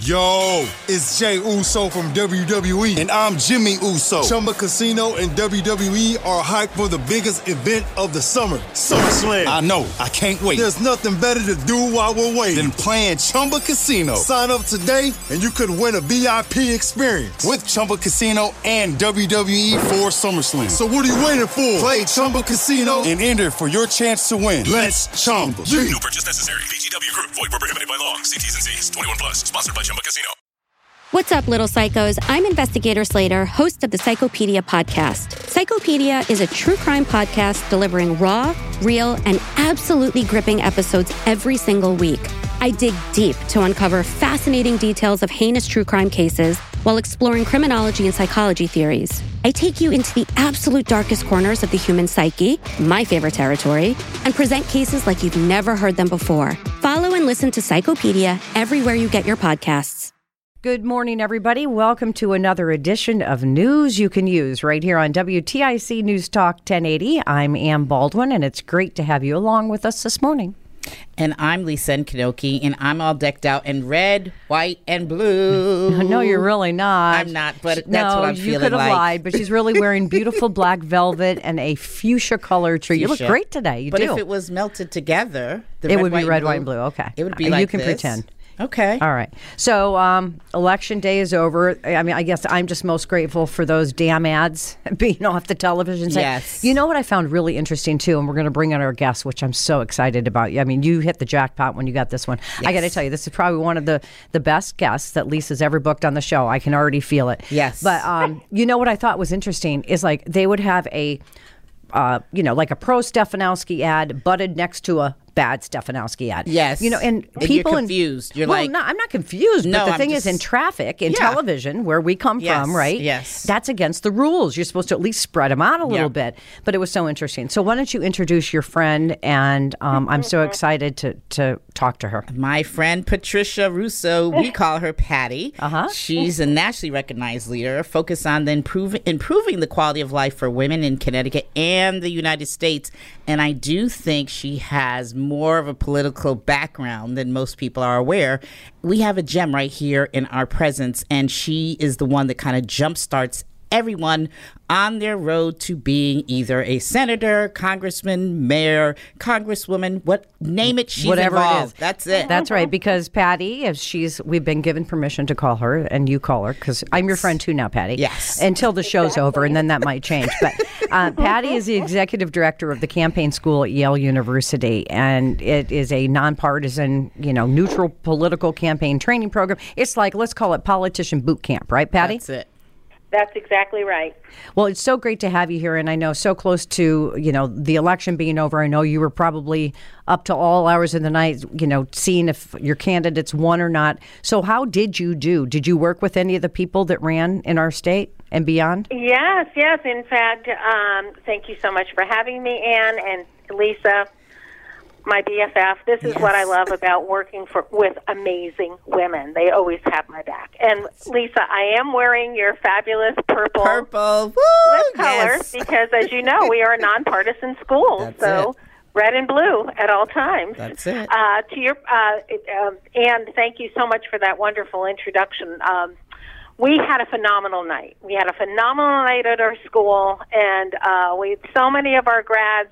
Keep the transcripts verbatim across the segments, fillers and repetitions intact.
Yo, it's Jay Uso from W W E, and I'm Jimmy Uso. Chumba Casino and W W E are hyped for the biggest event of the summer, SummerSlam. I know, I can't wait. There's nothing better to do while we're waiting than playing Chumba Casino. Sign up today, and you could win a V I P experience with Chumba Casino and W W E for SummerSlam. So what are you waiting for? Play Chumba Casino and enter for your chance to win. Let's Chumba. No purchase necessary. V G W Group. Void where prohibited by law. See T's and C's. twenty-one plus. Sponsored by Chumba Casino. What's up, little psychos? I'm Investigator Slater, host of the Psychopedia podcast. Psychopedia is a true crime podcast delivering raw, real, and absolutely gripping episodes every single week. I dig deep to uncover fascinating details of heinous true crime cases while exploring criminology and psychology theories. I take you into the absolute darkest corners of the human psyche, my favorite territory, and present cases like you've never heard them before. Follow and listen to Psychopedia everywhere you get your podcasts. Good morning, everybody. Welcome to another edition of News You Can Use right here on W T I C News Talk ten eighty. I'm Ann Baldwin, and it's great to have you along with us this morning. And I'm Lisa Nkinoki, and I'm all decked out in red, white, and blue. No, you're really not. I'm not, but that's no, what I'm you feeling could have like. lied, but she's really wearing beautiful black velvet and a fuchsia color tree. You Fuchsia. look great today. You but do. if it was melted together, the it red, would be white, red, and white, and blue. Okay. It would be Uh, like You can this. pretend. Okay. All right. So um, election day is over. I mean, I guess I'm just most grateful for those damn ads being off the television set. Yes. You know what I found really interesting, too, and we're going to bring on our guest, which I'm so excited about. I mean, you hit the jackpot when you got this one. Yes. I got to tell you, this is probably one of the, the best guests that Lisa's ever booked on the show. I can already feel it. Yes. But um, you know what I thought was interesting is like they would have a, uh, you know, like a pro Stefanowski ad butted next to a bad Stefanowski ad. Yes. You know, and And people you're in- confused. You're well, like- no, I'm not confused. No, but the I'm thing just- is, in traffic, in Yeah. television, where we come Yes, from, right? yes. That's against the rules. You're supposed to at least spread them out a little Yeah. bit. But it was so interesting. So why don't you introduce your friend? And um, I'm so excited to to talk to her. My friend Patricia Russo, we call her Patty. Uh-huh. She's a nationally recognized leader focused on the improve, improving the quality of life for women in Connecticut and the United States. And I do think she has more of a political background than most people are aware. We have a gem right here in our presence, and she is the one that kind of jumpstarts everyone on their road to being either a senator, congressman, mayor, congresswoman, what name it, she's Whatever involved. it is. That's it. That's right, because Patty, if she's, we've been given permission to call her, and you call her, because I'm your friend too now, Patty. Yes. Until the show's over, and then that might change. But uh, Patty is the executive director of the campaign school at Yale University, and it is a nonpartisan, you know, neutral political campaign training program. It's like, let's call it politician boot camp, right, Patty? That's it. That's exactly right. Well, it's so great to have you here, and I know so close to, you know, the election being over. I know you were probably up to all hours of the night, you know, seeing if your candidates won or not. So how did you do? Did you work with any of the people that ran in our state and beyond? Yes, yes. In fact, um, thank you so much for having me, Ann and Lisa, my B F F. This is Yes. what I love about working for with amazing women. They always have my back. And Lisa, I am wearing your fabulous purple, Purple. Woo, lip color yes. because, as you know, we are a nonpartisan school. That's so. it. Red and blue at all times. That's it. Uh, to your uh, um, and thank you so much for that wonderful introduction. Um, we had a phenomenal night. We had a phenomenal night at our school, and uh, we had so many of our grads.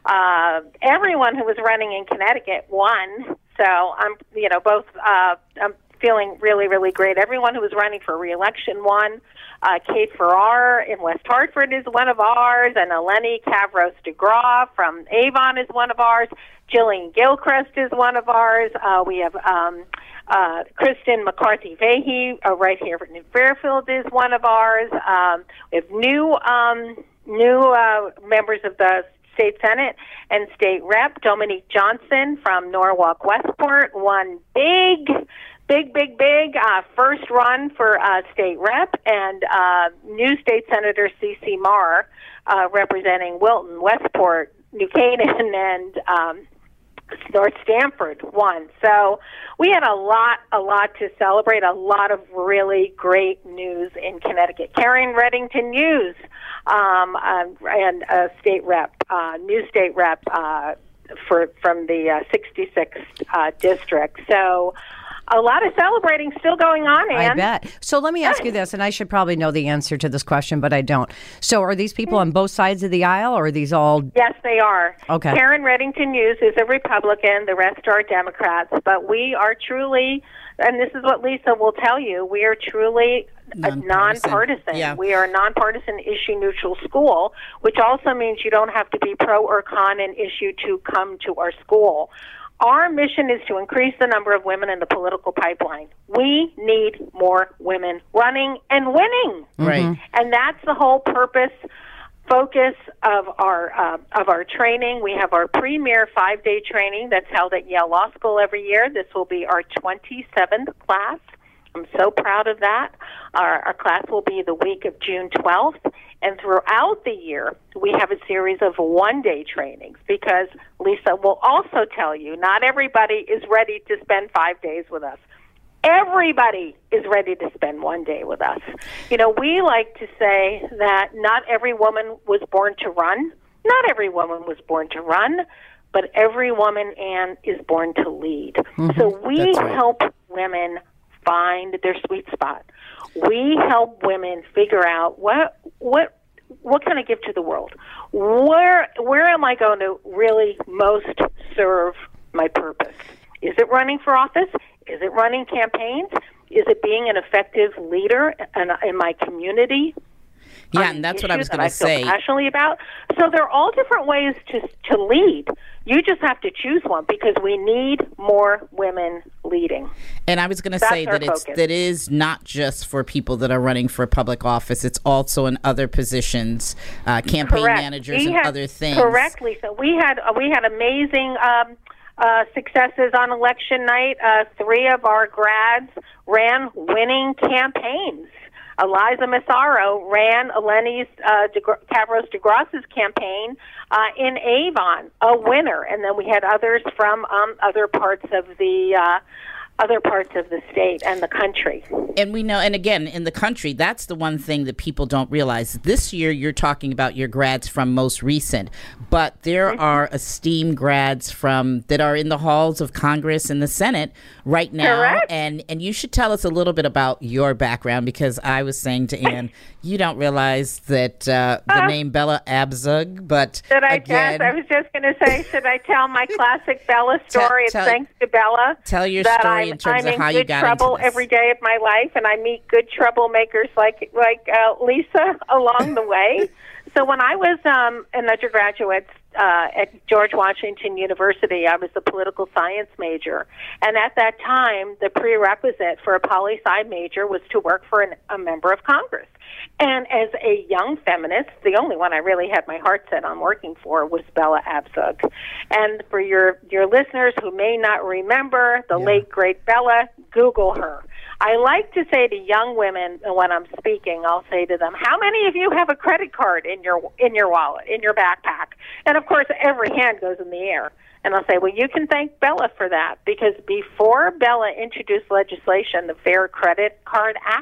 Uh, everyone who was running in Connecticut won. So I'm, you know, both. Uh, I'm feeling really, really great. Everyone who was running for re-election won. Uh, Kate Farrar in West Hartford is one of ours, and Eleni Kavros DeGraw from Avon is one of ours. Jillian Gilchrist is one of ours. Uh, we have um, uh, Kristen McCarthy-Vahey uh, right here in Fairfield is one of ours. Um, we have new um, new uh, members of the State Senate and State Rep. Dominique Johnson from Norwalk Westport won big. Big, big, big uh, first run for uh, state rep, and uh, new state senator C C Marr uh, representing Wilton, Westport, New Canaan, and um, North Stamford won. So we had a lot, a lot to celebrate, a lot of really great news in Connecticut. Karen Reddington Hughes um, uh, and a state rep, uh, new state rep uh, for from the uh, sixty-sixth uh, district. So a lot of celebrating still going on, Ann. I bet. So let me ask you this, and I should probably know the answer to this question, but I don't. So are these people on both sides of the aisle, or are these all... Yes, they are. Okay. Karen Reddington Hughes is a Republican. The rest are Democrats. But we are truly, and this is what Lisa will tell you, we are truly Nonpartisan. nonpartisan. Yeah. We are a nonpartisan, issue-neutral school, which also means you don't have to be pro or con an issue to come to our school. Our mission is to increase the number of women in the political pipeline. We need more women running and winning. Right. And that's the whole purpose, focus of our uh, of our training. We have our premier five-day training that's held at Yale Law School every year. This will be our twenty-seventh class. I'm so proud of that. Our, our class will be the week of June twelfth. And throughout the year, we have a series of one-day trainings because Lisa will also tell you not everybody is ready to spend five days with us. Everybody is ready to spend one day with us. You know, we like to say that not every woman was born to run. Not every woman was born to run, but every woman, Ann, is born to lead. Mm-hmm. So we That's right. help women find their sweet spot. We help women figure out what what what can I give to the world? Where where am I going to really most serve my purpose? Is it running for office? Is it running campaigns? Is it being an effective leader in, in my community? Yeah, and that's what I was going to say. Passionately about. So there are all different ways to to lead. You just have to choose one because we need more women leading. And I was going to That's say that our it's focus. that is not just for people that are running for public office. It's also in other positions, uh, campaign Correct. managers We and had, other things. Correct, Lisa. We had uh, we had amazing um, uh, successes on election night. Uh, three of our grads ran winning campaigns. Eliza Massaro ran Eleni uh, DeGr- Cavros DeGrasse's campaign uh, in Avon, a winner, and then we had others from um, other parts of the uh, other parts of the state and the country. And we know, and again, in the country, that's the one thing that people don't realize. This year, you're talking about your grads from most recent, but there Mm-hmm. are esteemed grads from that are in the halls of Congress and the Senate right now. Correct. And and you should tell us a little bit about your background, because I was saying to Ann, you don't realize that uh, the Uh, name Bella Abzug, but Should I again, guess? I was just going to say, should I tell my classic Bella Tell- story? It's tell- thanks to Bella. tell your that story I'm, in terms I'm of how you in got good trouble into this. every day of my life, and I meet good troublemakers like like uh, Lisa along the way. So when I was um, an undergraduate uh, at George Washington University, I was a political science major, and at that time, the prerequisite for a poli-sci major was to work for an, a member of Congress. And as a young feminist, the only one I really had my heart set on working for was Bella Abzug. And for your, your listeners who may not remember the late, great Bella, Google her. I like to say to young women when I'm speaking, I'll say to them, how many of you have a credit card in your in your wallet, in your backpack? And, of course, every hand goes in the air. And I'll say, well, you can thank Bella for that, because before Bella introduced legislation, the Fair Credit Card Act,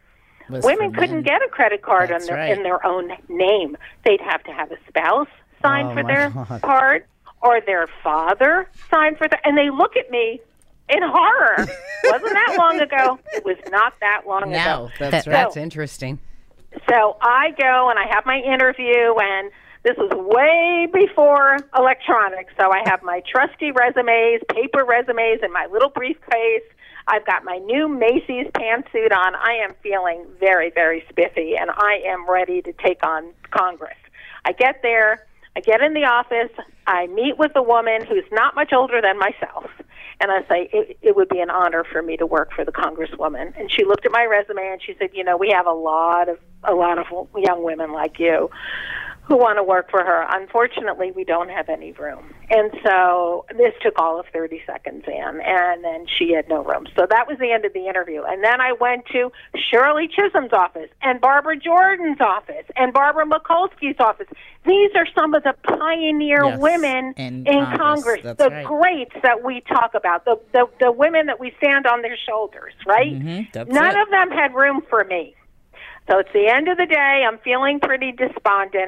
Was women for couldn't men. get a credit card That's on their, right. in their own name. They'd have to have a spouse sign Oh, for my their God. card, or their father sign for their, and they look at me in horror. Wasn't that long ago? It was not that long Now, ago. that's That- right. That's interesting. So I go and I have my interview, and this was way before electronics. So I have my trusty resumes, paper resumes, in my little briefcase. I've got my new Macy's pantsuit on. I am feeling very, very spiffy, and I am ready to take on Congress. I get there. I get in the office. I meet with a woman who's not much older than myself. And I say, it, it would be an honor for me to work for the Congresswoman. And she looked at my resume and she said, you know, we have a lot of a lot of young women like you who want to work for her. Unfortunately, we don't have any room. And so this took all of thirty seconds, Ann, and then she had no room. So that was the end of the interview. And then I went to Shirley Chisholm's office and Barbara Jordan's office and Barbara Mikulski's office. These are some of the pioneer Yes, women in in Congress. Congress, That's the right. greats that we talk about, the, the, the women that we stand on their shoulders, right? Mhm, that's None it. of them had room for me. So it's the end of the day. I'm feeling pretty despondent.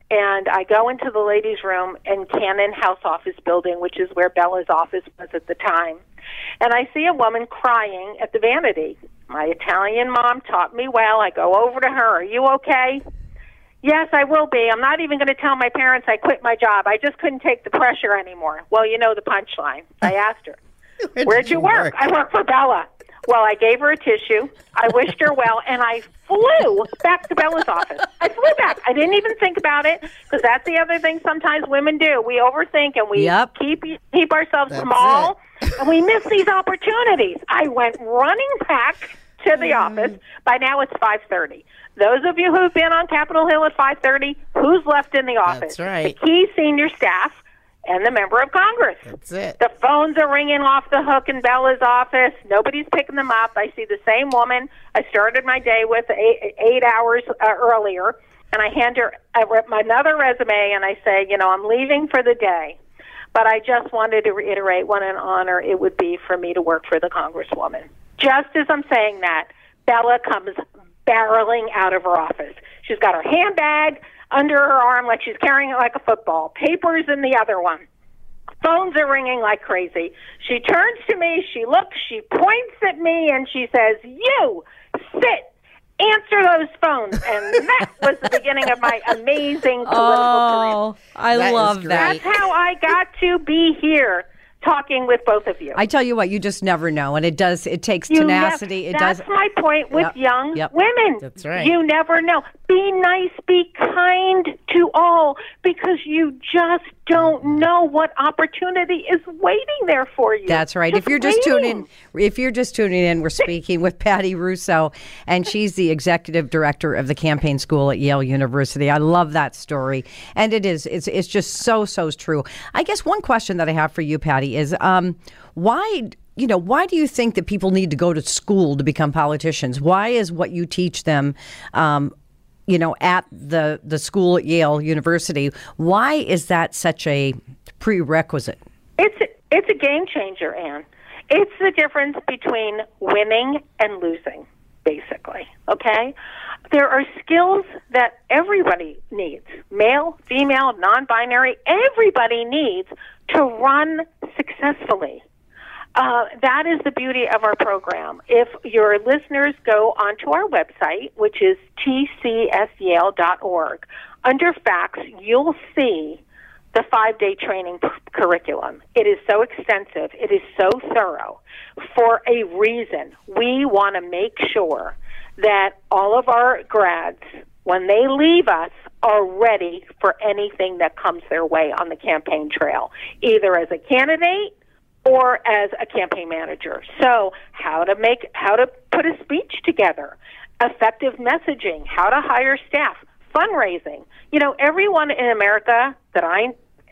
and I go into the ladies' room in Cannon House Office Building, which is where Bella's office was at the time. And I see a woman crying at the vanity. My Italian mom taught me well. I go over to her. Are you okay? Yes, I will be. I'm not even going to tell my parents I quit my job. I just couldn't take the pressure anymore. Well, you know the punchline. I asked her, Where where'd did you you work? work? I work for Bella. Well, I gave her a tissue. I wished her well, and I flew back to Bella's office. I flew back. I didn't even think about it, because that's the other thing sometimes women do. We overthink, and we Yep. keep keep ourselves That's small, and we miss these opportunities. I went running back to the Mm. office. By now it's five thirty. Those of you who've been on Capitol Hill at five thirty, who's left in the office? That's right. The key senior staff and the member of Congress. That's it. The phones are ringing off the hook in Bella's office. Nobody's picking them up. I see the same woman I started my day with eight, eight hours uh, earlier, and I hand her uh, another resume, and I say, you know, I'm leaving for the day, but I just wanted to reiterate what an honor it would be for me to work for the Congresswoman. Just as I'm saying that, Bella comes barreling out of her office. She's got her handbag under her arm like she's carrying it like a football. Papers in the other one. Phones are ringing like crazy. She turns to me, she looks, she points at me, and she says, "You, sit, answer those phones." And that was the beginning of my amazing political career. Oh, I That is love great. that. That's how I got to be here talking with both of you. I tell you what, you just never know, and it does. It takes You tenacity. never- it that's does. my point with Yep, young yep. women. That's right. You never know. Be nice, be kind to all, because you just don't know what opportunity is waiting there for you. That's right. If you're just waiting. tuning, if you're just tuning in, we're speaking with Patty Russo, and she's the executive director of the campaign school at Yale University. I love that story, and it is it's it's just so so true. I guess one question that I have for you, Patty, is um, why. You know, why do you think that people need to go to school to become politicians? Why is what you teach them, um, you know, at the, the school at Yale University, why is that such a prerequisite? It's a, it's a game changer, Ann. It's the difference between winning and losing, basically, okay? There are skills that everybody needs, male, female, non-binary, everybody needs to run successfully. Uh, that is the beauty of our program. If your listeners go onto our website, which is t c s yale dot org, under facts, you'll see the five-day training p- curriculum. It is so extensive. It is so thorough for a reason. We want to make sure that all of our grads, when they leave us, are ready for anything that comes their way on the campaign trail, either as a candidate or as a campaign manager. So how to make, how to put a speech together, effective messaging, how to hire staff, fundraising. You know, everyone in America that I,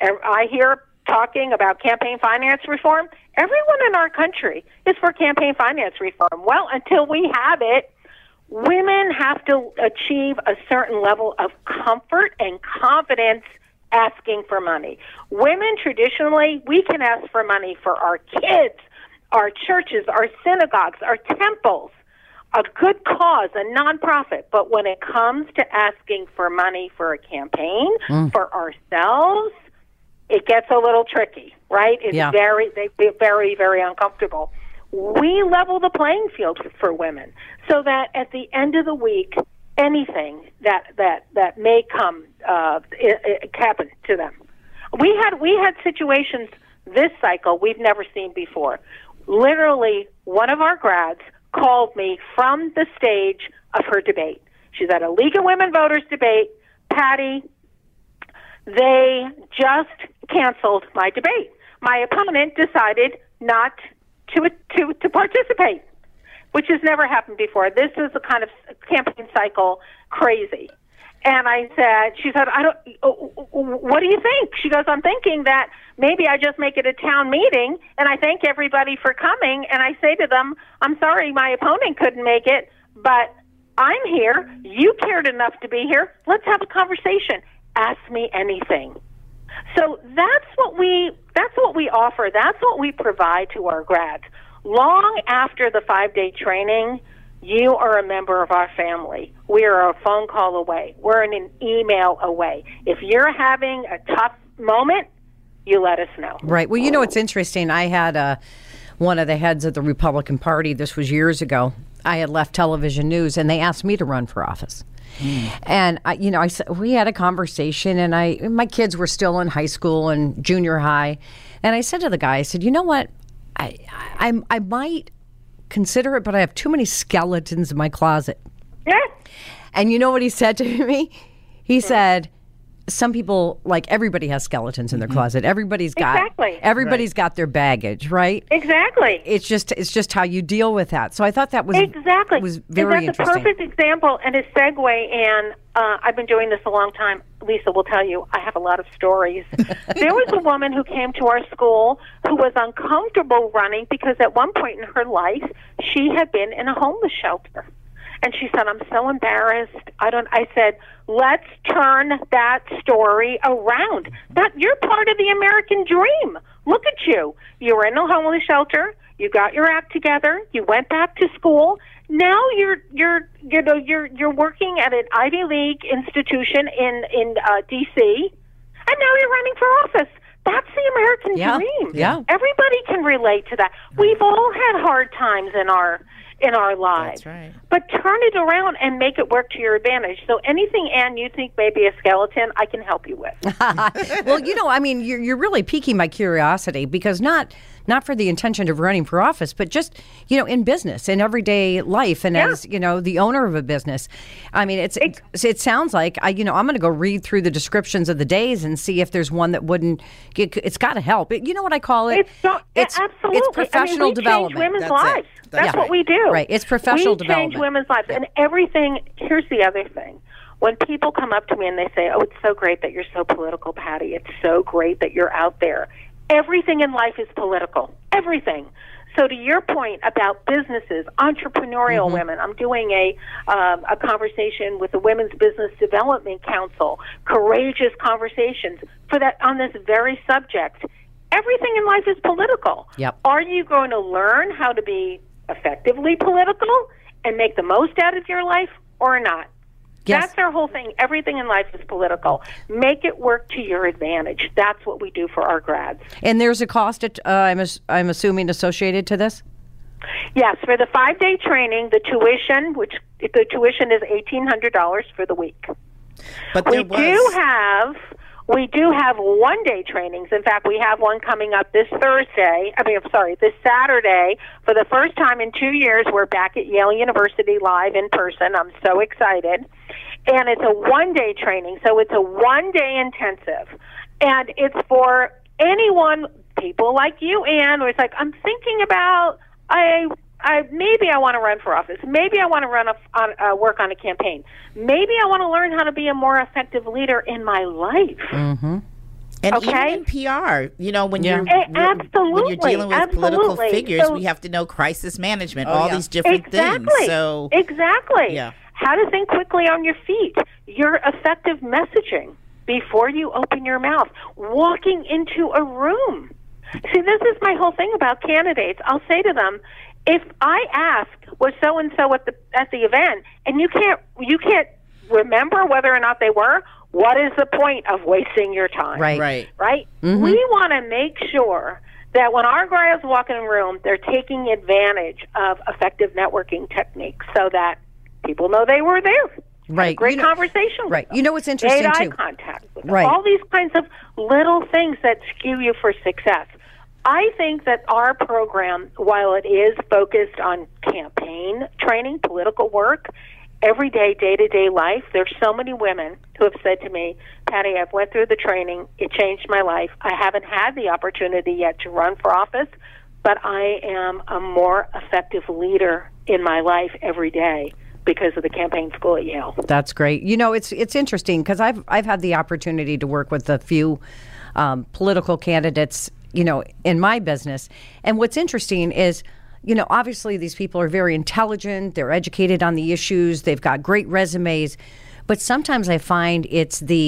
I hear talking about campaign finance reform, everyone in our country is for campaign finance reform. Well, until we have it, women have to achieve a certain level of comfort and confidence asking for money. Women traditionally, we can ask for money for our kids, our churches, our synagogues, our temples, a good cause, a nonprofit. But when it comes to asking for money for a campaign, mm. for ourselves, it gets a little tricky, right? It's yeah. very, they get very, very uncomfortable. We level the playing field for women so that at the end of the week, anything that that that may come uh, it, it happen to them. We had we had situations this cycle we've never seen before. Literally, one of our grads called me from the stage of her debate. She's at a League of Women Voters debate. Patty, they just canceled my debate. My opponent decided not to to to participate, which has never happened before. This is a kind of campaign cycle crazy. And I said, she said, I don't, what do you think? She goes, I'm thinking that maybe I just make it a town meeting and I thank everybody for coming. And I say to them, I'm sorry, my opponent couldn't make it, but I'm here. You cared enough to be here. Let's have a conversation. Ask me anything. So that's what we, that's what we offer. That's what we provide to our grads. Long after the five-day training, You are a member of our family. We are a phone call away. We're an email away. If you're having a tough moment, you let us know. Right. Well, you know, it's interesting. I had uh, one of the heads of the Republican Party, this was years ago. I had left television news, and they asked me to run for office. Mm. And, I, you know, I we had a conversation, and I my kids were still in high school and junior high. And I said to the guy, I said, you know what, I I, I might consider it, but I have too many skeletons in my closet. Yeah. And you know what he said to me? He said, some people, like, everybody has skeletons in their mm-hmm. closet. Everybody's got exactly. Everybody's right. got their baggage, right? Exactly. It's just it's just how you deal with that. So I thought that was exactly was very and that's interesting. a perfect example and a segue. And uh, I've been doing this a long time. Lisa will tell you I have a lot of stories. There was a woman who came to our school who was uncomfortable running because at one point in her life she had been in a homeless shelter. And she said, I'm so embarrassed. I don't, I said, let's turn that story around. That you're part of the American dream. Look at you. You were in a homeless shelter. You got your act together. You went back to school. Now you're, you're, you know, you're, you're working at an Ivy League institution in, in uh, D C, and now you're running for office. That's the American yeah. dream. Yeah. Everybody can relate to that. We've all had hard times in our in our lives. That's right. But turn it around and make it work to your advantage. So anything, Ann, you think may be a skeleton, I can help you with. Well, you know, I mean, you're, you're really piquing my curiosity because not not for the intention of running for office, but just, you know, in business, in everyday life, and yeah. as, you know, the owner of a business. I mean, it's it, it sounds like, I, you know, I'm going to go read through the descriptions of the days and see if there's one that wouldn't, it, it's got to help. It, you know what I call it? It's, so, it's absolutely. It's professional I mean, we development. Change women's That's lives. it. That's yeah. what we do. Right. It's professional we development. We change women's lives. And everything, here's the other thing. When people come up to me and they say, oh, it's so great that you're so political, Patty. It's so great that you're out there. Everything in life is political. Everything. So to your point about businesses, entrepreneurial mm-hmm. women, I'm doing a um, a conversation with the Women's Business Development Council, courageous conversations for that on this very subject. Everything in life is political. Yep. Are you going to learn how to be effectively political and make the most out of your life or not? Yes. That's our whole thing. Everything in life is political. Make it work to your advantage. That's what we do for our grads. And there's a cost, uh, I'm, as, I'm assuming, associated to this? Yes. For the five-day training, the tuition, which the tuition is eighteen hundred dollars for the week. But we there was... do have... We do have one-day trainings. In fact, we have one coming up this Thursday. I mean, I'm sorry, this Saturday. For the first time in two years, we're back at Yale University live in person. I'm so excited. And it's a one-day training, so it's a one-day intensive. And it's for anyone, people like you, Ann, who is like, I'm thinking about, I... I, maybe I want to run for office. Maybe I want to run a, on, uh, work on a campaign. Maybe I want to learn how to be a more effective leader in my life. Mm-hmm. And okay? even in P R, you know, when yeah. you're a- absolutely, when you're dealing with absolutely. political figures, so, we have to know crisis management, oh, all yeah. these different exactly. things. So exactly, yeah. how to think quickly on your feet. Your effective messaging before you open your mouth. Walking into a room. See, this is my whole thing about candidates. I'll say to them, if I ask, was so and so at the at the event, and you can't you can't remember whether or not they were, what is the point of wasting your time? Right, right, right. Mm-hmm. We want to make sure that when our grads walk in a room, they're taking advantage of effective networking techniques, so that people know they were there. Right, Had a great you know, conversation. With right. them. You know what's interesting Made eye too? contact with them. Right. All these kinds of little things that skew you for success. I think that our program, while it is focused on campaign training, political work, everyday, day-to-day life, there's so many women who have said to me, Patty, I've went through the training. It changed my life. I haven't had the opportunity yet to run for office, but I am a more effective leader in my life every day because of the campaign school at Yale. That's great. You know, it's it's interesting because I've I've had the opportunity to work with a few um, political candidates, you know, in my business. And what's interesting is, you know, obviously these people are very intelligent. They're educated on the issues. They've got great resumes. But sometimes I find it's the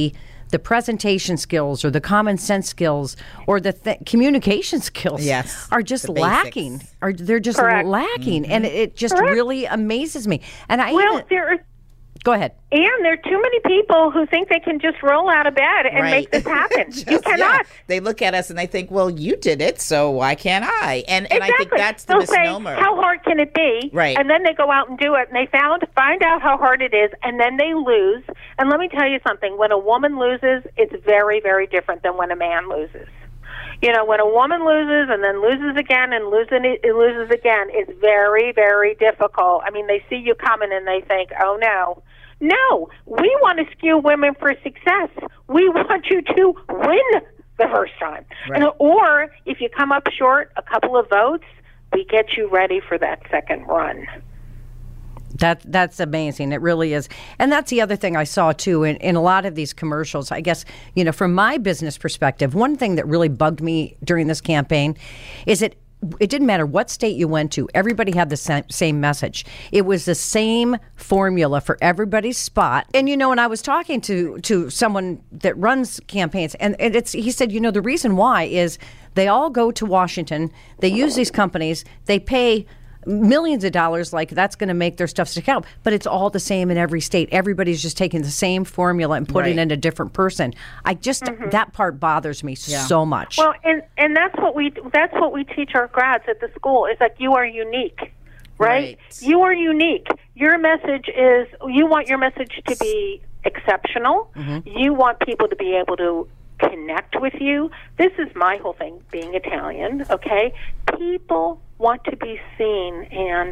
the presentation skills or the common sense skills or the th- communication skills Yes, are just the lacking. basics. Or they're just Correct. lacking, Mm-hmm. and it, it just Correct. really amazes me. And I Well, even, there are go ahead. And there are too many people who think they can just roll out of bed and Right. make this happen. Just- you cannot. yeah. They look at us and they think, well, you did it, so why can't I? And and Exactly. I think that's the They'll misnomer. say, how hard can it be? Right. And then they go out and do it, and they found find out how hard it is, and then they lose. And let me tell you something. When a woman loses, it's very, very different than when a man loses. You know, when a woman loses and then loses again and loses, it loses again, it's very, very difficult. I mean, they see you coming and they think, oh, no. No, we want to skew women for success. We want you to win the first time. Right. And, or if you come up short a couple of votes, we get you ready for that second run. That that's amazing. It really is. And that's the other thing I saw too in, in a lot of these commercials. I guess, you know, from my business perspective, one thing that really bugged me during this campaign is that it didn't matter what state you went to. Everybody had the same, same message. It was the same formula for everybody's spot. And, you know, and I was talking to, to someone that runs campaigns, and, and it's he said, you know, the reason why is they all go to Washington. They use these companies. They pay millions of dollars, like that's going to make their stuff stick out, but it's all the same in every state. Everybody's just taking the same formula and putting Right. it in a different person. I just that part bothers me Yeah. so much. Well, and and that's what we that's what we teach our grads at the school. Is like you are unique, right? Right. You are unique. Your message is you want your message to be exceptional. You want people to be able to connect with you. This is my whole thing, being Italian. Okay, people want to be seen, and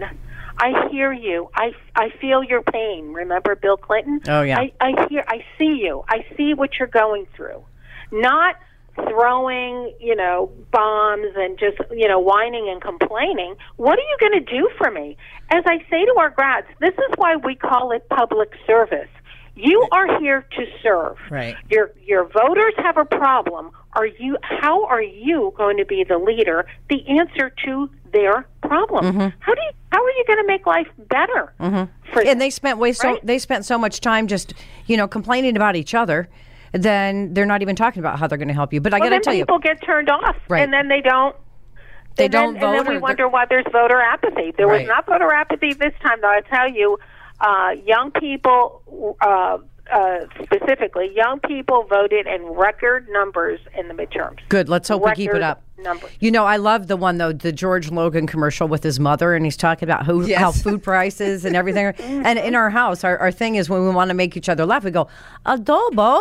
I hear you. I, I feel your pain. Remember Bill Clinton? Oh, yeah. I, I hear. I see you. I see what you're going through. Not throwing, you know, bombs and just, you know, whining and complaining. What are you going to do for me? As I say to our grads, this is why we call it public service. You are here to serve. Right. Your your voters have a problem. Are you? How are you going to be the leader? The answer to their problem. How do you? How are you going to make life better? For and they spent way so Right. they spent so much time just, you know, complaining about each other. Then they're not even talking about how they're going to help you. But I well, got to then tell you, people get turned off, Right. and then they don't. They and then, don't vote And then we or wonder why there's voter apathy. There Right. was not voter apathy this time, though. I tell you, uh, young people. Uh, Uh, specifically, young people voted in record numbers in the midterms. good. Let's hope we keep it Record up. numbers. You know, I love the one though, the George Logan commercial with his mother, and he's talking about who, Yes. how food prices and everything. And in our house, our, our thing is when we want to make each other laugh, we go, adobo?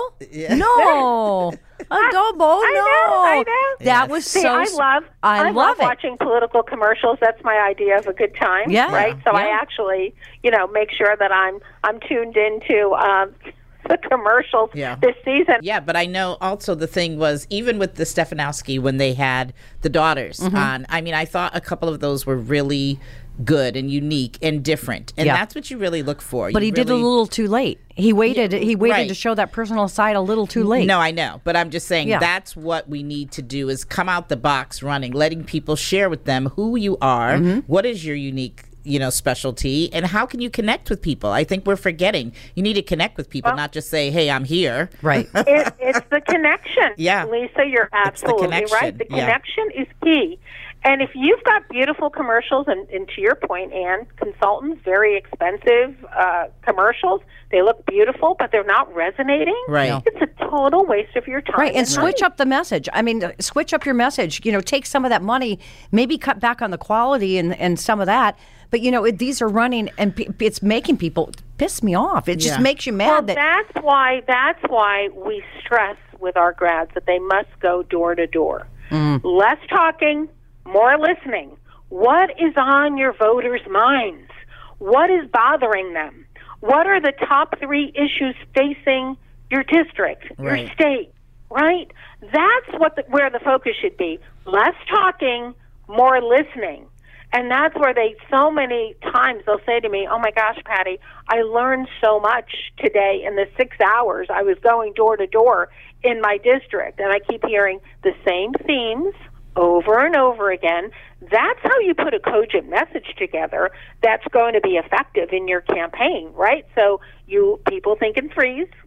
No, adobo? I no. know, I know. That was See, so. I love. I, love, it. watching political commercials. That's my idea of a good time. Yeah. Right. So I Yeah. actually, you know, make sure that I'm I'm tuned into um, the commercials Yeah. this season. Yeah, but I know also the thing was, even with the Stefanowski, when they had the daughters Mm-hmm. on, I mean, I thought a couple of those were really good and unique and different. And Yeah. that's what you really look for. But You he did a really- little too late. He waited. He waited right. to show that personal side a little too late. No, I know, but I'm just saying Yeah. that's what we need to do is come out the box running, letting people share with them who you are, Mm-hmm. what is your unique, you know, specialty, and how can you connect with people. I think we're forgetting. You need to connect with people, not just say, "Hey, I'm here." Right. it, it's the connection. Yeah. Lisa, you're It's the absolutely connection, right. The yeah. connection is key. And if you've got beautiful commercials, and, and to your point, Ann, consultants, very expensive uh, commercials, they look beautiful, but they're not resonating. Right. No. It's a total waste of your time. Right, and switch money. up the message. I mean, switch up your message. You know, take some of that money, maybe cut back on the quality and, and some of that. But, you know, it, these are running, and p- it's making people piss me off. It just Yeah. makes you mad. Well, that that's why that's why we stress with our grads that they must go door to door. Less talking, more listening. What is on your voters' minds? What is bothering them? What are the top three issues facing your district, Right. your state? Right? That's what the, where the focus should be. Less talking, more listening. And that's where they, so many times they'll say to me, "Oh my gosh, Patty, I learned so much today in the six hours I was going door to door in my district." And I keep hearing the same themes over and over again. That's how you put a cogent message together that's going to be effective in your campaign, right? So you people think in threes.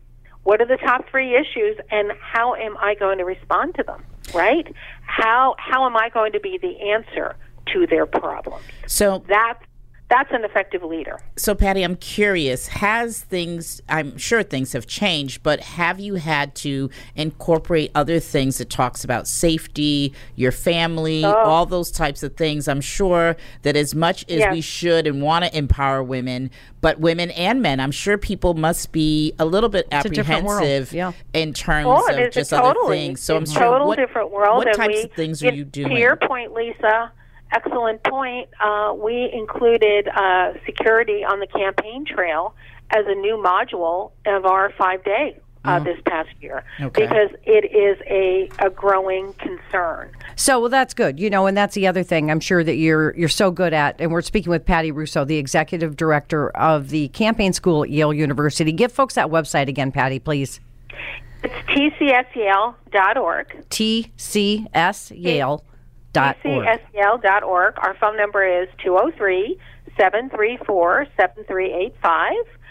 what are the top three issues, and how am I going to respond to them, right? How how am I going to be the answer to their problems? So that's That's an effective leader. So, Patty, I'm curious, has things, I'm sure things have changed, but have you had to incorporate other things that talks about safety, your family, oh. all those types of things? I'm sure that as much as yes. we should and want to empower women, but women and men, I'm sure people must be a little bit It's apprehensive yeah. in terms oh, of just totally, other things. So I'm it's sure a total what, different world. what and types we, of things it, are you doing? To your point, Lisa, excellent point. Uh, we included uh, security on the campaign trail as a new module of our five-day uh, mm. this past year okay. because it is a, a growing concern. So, well, that's good. You know, and that's the other thing I'm sure that you're you're so good at. And we're speaking with Patty Russo, the executive director of the campaign school at Yale University. Give folks that website again, Patty, please. It's T C S Yale dot org. T C S Yale dot org. T C S Yale dot org. Our phone number is two oh three, seven three four, seven three eight five.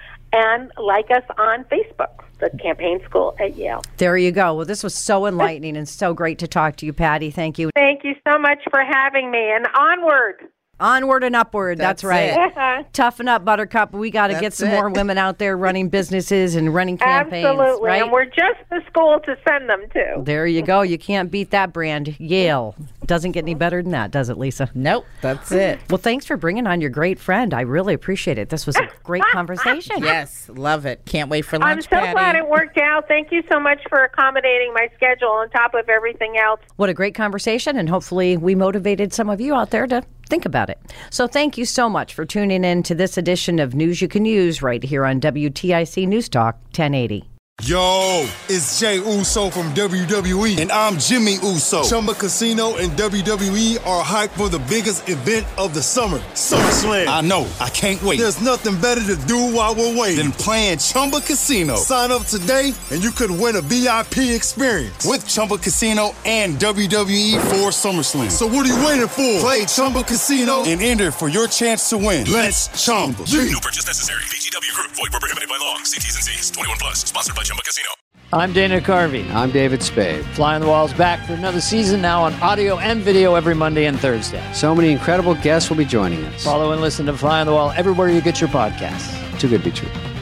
And like us on Facebook, the Campaign School at Yale. There you go. Well, this was so enlightening and so great to talk to you, Patty. Thank you. Thank you so much for having me. And onward. Onward and upward. That's, That's right. Toughen up, Buttercup. We got to get some it. more women out there running businesses and running campaigns. Absolutely. Right? And we're just the school to send them to. There you go. You can't beat that brand. Yale. Doesn't get any better than that, does it, Lisa? Nope. That's it. Well, thanks for bringing on your great friend. I really appreciate it. This was a great conversation. Yes. Love it. Can't wait for lunch, I'm so Patty. glad it worked out. Thank you so much for accommodating my schedule on top of everything else. What a great conversation. And hopefully we motivated some of you out there to think about it. So thank you so much for tuning in to this edition of News You Can Use right here on W T I C News Talk ten eighty. Yo, it's Jay Uso from W W E, and I'm Jimmy Uso. Chumba Casino and W W E are hyped for the biggest event of the summer, SummerSlam. I know, I can't wait. There's nothing better to do while we're waiting than playing Chumba Casino. Sign up today, and you could win a V I P experience with Chumba Casino and W W E for SummerSlam. So what are you waiting for? Play Chumba Casino and enter for your chance to win. Let's Chumba. No purchase necessary. V G W Group. Void where prohibited by law. See T's and C's. twenty-one plus. Sponsored by Chumba Casino. I'm Dana Carvey. I'm David Spade. Fly on the Wall's back for another season now on audio and video every Monday and Thursday. So many incredible guests will be joining us. Follow and listen to Fly on the Wall everywhere you get your podcasts. Too good to be true.